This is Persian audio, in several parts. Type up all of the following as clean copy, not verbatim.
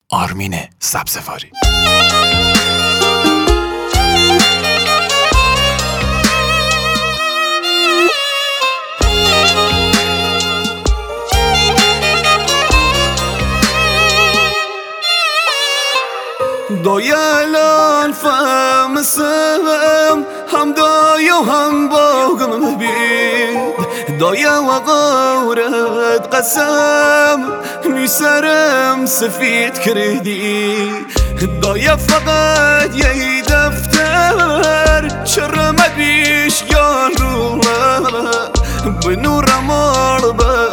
آرمین سبزواری. دایلان فهمسم هم دای و هم باغم بید دایا و غورت قسم میسرم سفید کردی دایا فقط یه دفتر چرا مبیش یار روله به نور مار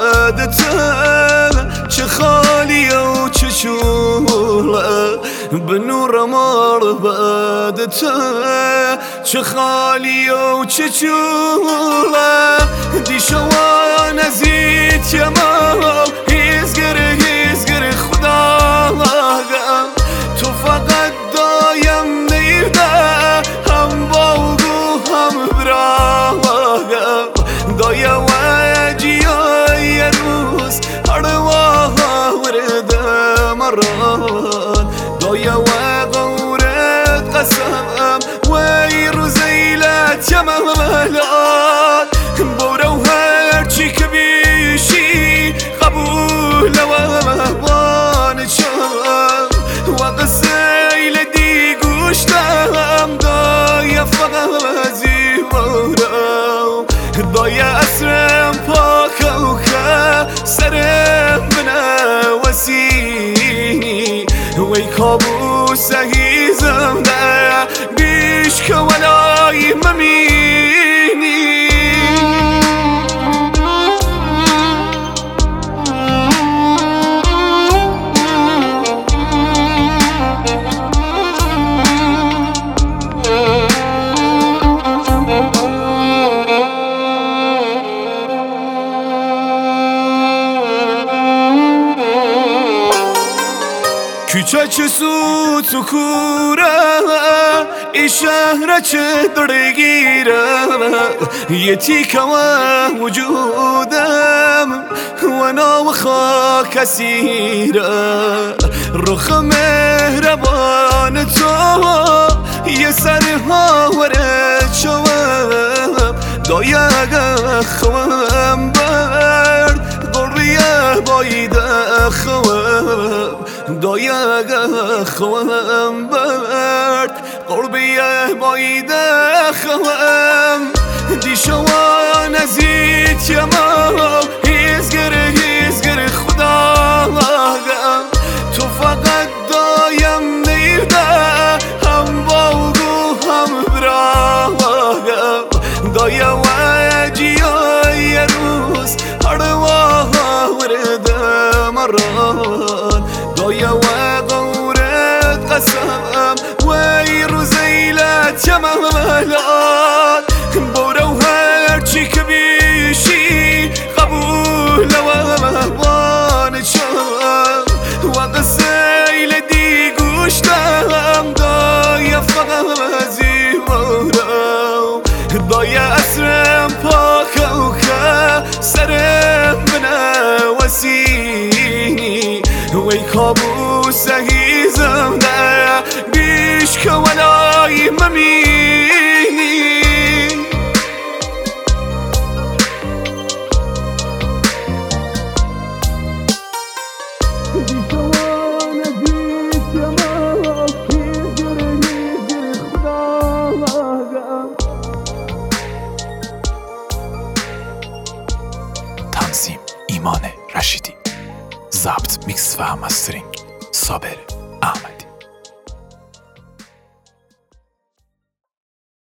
بدته چه خالی و چه چوله به نور مار بدته چه خالی و چه چوله دیشوان ازید یما هیزگر خدا تو فقط دایم نیده هم باغو هم براغم دایا و جیای روز ارواه ورد مران دایا و غورت قسم وی روزیلت یمالات برو هرچی که بیشی قبول و مهبان چم و قسیل دی گوشتم دایا فقط زیبارم دایا اسرم پاک و که سرم بنوسی وی کابوس هیزم ده بیش که ولای ممینی کوچه چه سو تو کوره ای شهر چه درگیره یه تیکه وجودم و نام خاک اسیره رخ مهربان تو یه سرها ورد شوم دایا خوام برد قربیه بایده خوام دایا خوام برد قربیه بایده خوام دیشوان ازید یما هیزگر خدا تو فقط دایم نیده هم باغو هم براغم دایا و جیای روز ارواه ورد مران دایا و غورت قسم وی روزیلت یمالات برو هرچی که بیشی قبول و مهبان چم و قسیل دی گوشتم دایا فقط زیبارم دایا اسرم پاک و که سرم بنوسی وی کابوس هیزم ده بیش که ولای ممینی تنظیم ایمان رشیدی، ضبط میکس و مسترینگ صابر.